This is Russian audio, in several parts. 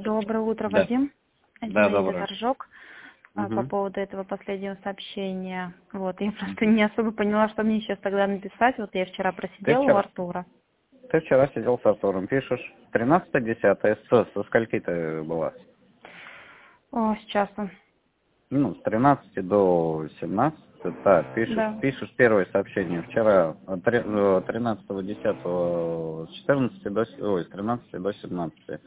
Доброе утро, Да, Вадим. да, Зинаида доброе. Торжок. По Мгм. поводу этого последнего сообщения. Вот, я просто не особо поняла, что мне сейчас тогда написать. Вот я вчера Ты просидела у вчера, Артура. ты вчера сидел с Артуром, пишешь 13.10, со скольки ты была? О, сейчас он. Ну, с 13 до 17, да, Да. пишешь первое сообщение. Вчера 13.10 с 14 до, ой, с 13 до 17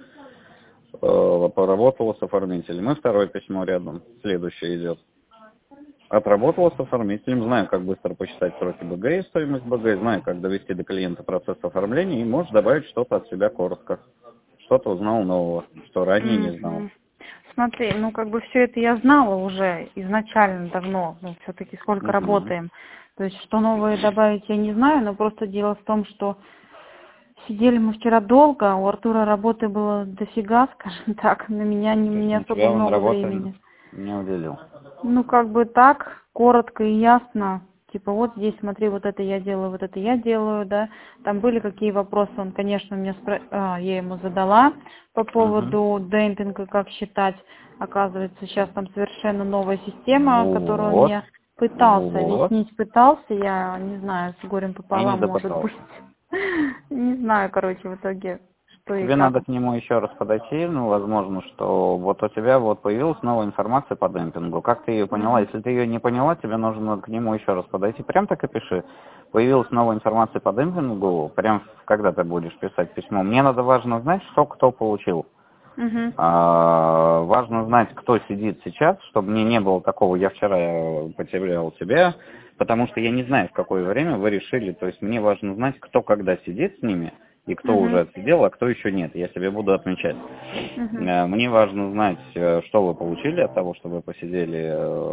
поработала с оформителем. И второе письмо рядом, следующее идет. Отработала с оформителем, знаю, как быстро посчитать сроки БГ и стоимость БГ, знаю, как довести до клиента процесс оформления, и можешь добавить что-то от себя коротко. Что-то узнал нового, что ранее не знал. Мгм. Смотри, ну как бы все это я знала уже изначально давно, ну все-таки сколько Угу. работаем. То есть что новое добавить я не знаю, но просто дело в том, что сидели мы вчера долго, у Артура работы было дофига, скажем так, на меня То есть не на особо тебя он много работы времени. не уделил. Ну, как бы так, коротко и ясно. Типа, вот здесь, смотри, вот это я делаю, вот это я делаю, да. Там были какие вопросы, он, конечно, я ему задала по Угу. поводу демпинга, как считать. Оказывается, сейчас там совершенно новая система, которую он Вот. мне пытался Вот. объяснить, пытался, я не знаю, с горем И не пополам, может быть. допытался. Не знаю, короче, в итоге, что и Тебе как. надо к нему еще раз подойти, ну, возможно, что вот у тебя вот появилась новая информация по демпингу. Как ты ее поняла? Мгм. Если ты ее не поняла, тебе нужно к нему еще раз подойти. Прям так и пиши. Появилась новая информация по демпингу, прям когда ты будешь писать письмо. Мне надо важно знать, что кто получил. Мгм. Важно знать, кто сидит сейчас, чтобы мне не было такого, я вчера потерял тебя, потому что я не знаю, в какое время вы решили, то есть мне важно знать, кто когда сидит с ними, и кто уже Мгм. отсидел, а кто еще нет, я себе буду отмечать. Мгм. Мне важно знать, что вы получили от того, что вы посидели,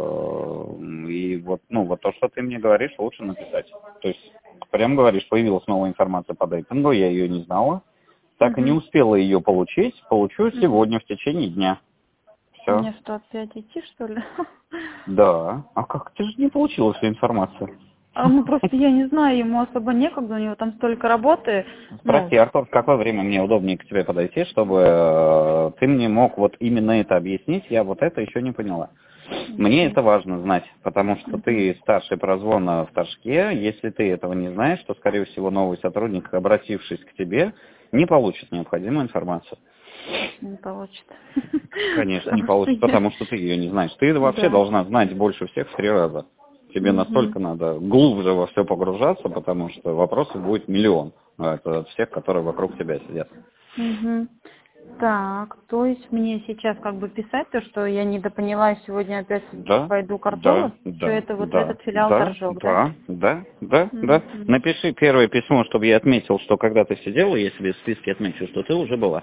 и вот, ну, вот то, что ты мне говоришь, лучше написать. То есть, прям говоришь, появилась новая информация по дейтингу, я ее не знала, так и не Мгм. успела ее получить, получу Мгм. сегодня в течение дня. Все. Мне что, опять идти, что ли? Да. А как? Ты же не получила всю информацию. Ну, просто я не знаю, ему особо некогда, у него там столько работы. Ну, Спроси, Артур, в какое время мне удобнее к тебе подойти, чтобы ты мне мог вот именно это объяснить, я вот это еще не поняла. Мне мгм, это важно знать, потому что мгм, ты старший прозвона в Торжке. Если ты этого не знаешь, то, скорее всего, новый сотрудник, обратившись к тебе, не получит необходимую информацию. не получит. Конечно, не Потому что получит, я... потому что ты ее не знаешь. Ты вообще Да. должна знать больше всех в 3 раза. Тебе Мгм, настолько надо глубже во все погружаться, потому что вопросов будет миллион. Это от всех, которые вокруг тебя сидят. мгм. Так, то есть мне сейчас как бы писать то, что я недопоняла, и сегодня опять Да, пойду к да, Артуру, что да, это вот в да, этот филиал да, Торжок, да? да, да, да, да. Мгм, Напиши первое письмо, чтобы я отметил, что когда ты сидела, я себе в списке отметил, что ты уже была.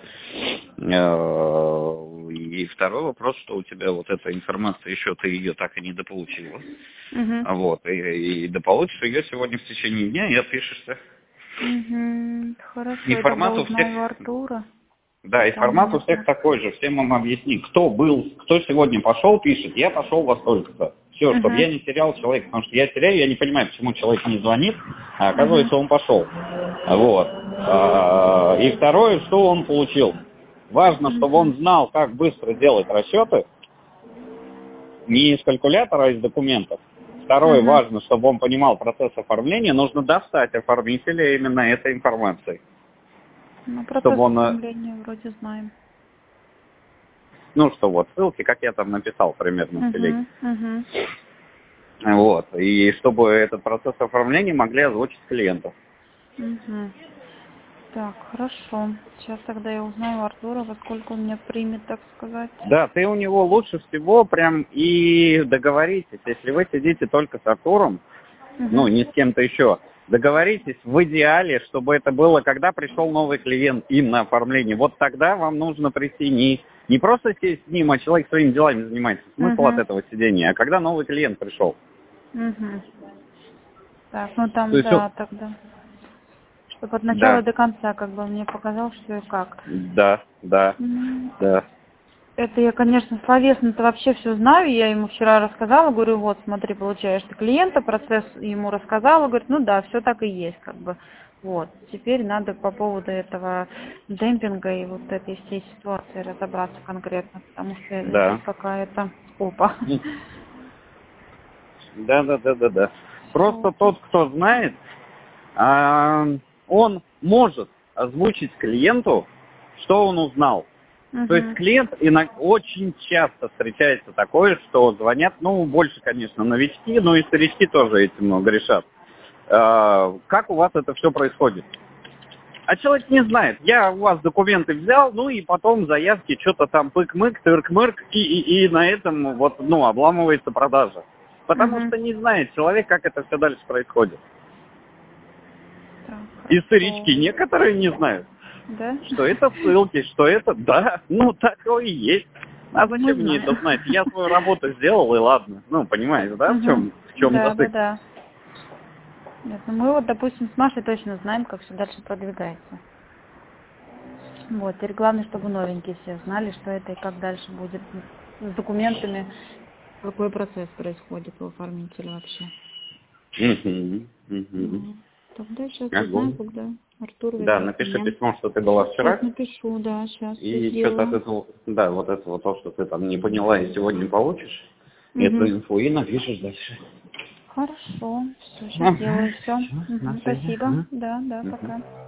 И второй вопрос, что у тебя вот эта информация еще, ты ее так и не дополучила. мгм, Вот, и дополучишь ее сегодня в течение дня и отпишешься. мгм. И Хорошо, я тогда формат у всех, узнаю у Артура, да, и что он формат у мне всех сможет. такой же. Всем им объясни, кто был, кто сегодня пошел, пишет, я пошел во столько-то. Все, чтобы Мгм, я не терял человека, потому что я теряю, я не понимаю, почему человек не звонит, а мгм, оказывается, он пошел. Вот. И второе, что он получил. Важно, чтобы мгм, он знал, как быстро делать расчеты, не из калькулятора, а из документов. Второе, мгм. важно, чтобы он понимал процесс оформления, нужно достать оформителя именно этой информацией. Ну, процесс Чтобы он, оформления вроде знаем. ну что вот, ссылки, как я там написал примерно в телеге. Угу, угу, Вот, и чтобы этот процесс оформления могли озвучить клиентов. угу. Так, хорошо. Сейчас тогда я узнаю у Артура, во сколько он меня примет, так сказать. Да, ты у него лучше всего прям и договоритесь, если вы сидите только с Артуром, ну, Угу, не с кем-то еще, договоритесь в идеале, чтобы это было, когда пришел новый клиент им на оформление. Вот тогда вам нужно прийти не просто сесть с ним, а человек своими делами занимается. Смысл от угу, этого сидения, а когда новый клиент пришел. угу. Так, ну То там, есть, да, тогда. Чтобы от начала да, до конца, как бы мне показал, что и как. да, да, М, да. Это я, конечно, словесно-то вообще все знаю. Я ему вчера рассказала, говорю, вот, смотри, получаешь ты клиента, процесс ему рассказала, говорит, ну да, все так и есть, как бы. Вот. Теперь надо по поводу этого демпинга и вот этой всей ситуации разобраться конкретно, потому что здесь Да. какая-то опа. Да. Просто тот, кто знает, он может озвучить клиенту, что он узнал. То есть Мгм. клиент очень часто встречается такое, что звонят, ну, больше, конечно, новички, но и старички тоже этим грешат. Как у вас это все происходит? А человек не знает. Я у вас документы взял, ну и потом заявки, что-то там пык-мык, тырк-мырк, и на этом вот, ну, обламывается продажа. Потому Мгм. что не знает человек, как это все дальше происходит. Так, И хорошо. старички некоторые не знают, Да? что это ссылки, что это, да, ну, такое и есть. А Мы зачем мне это знаем. знать? Я свою работу сделал, и ладно. Ну, понимаете, да, в Мгм. чем затык? Да. Нет, ну мы вот, допустим, с Машей точно знаем, как все дальше продвигается. Вот, теперь главное, чтобы новенькие все знали, что это и как дальше будет с документами, какой процесс происходит у оформителя вообще. Мгм. Вот. Тогда сейчас узнаю, Огонь. когда Артур Да, возьмет напиши меня. письмо, что ты была Сейчас вчера, напишу, да, сейчас все и что-то от сделаю. этого, да, вот этого, то, что ты там не поняла и сегодня получишь, эту Угу. инфу и напишешь дальше. Хорошо, все, сейчас Ага, сделаю все. все, на связи. Спасибо. Ага. Да, Мгм. пока.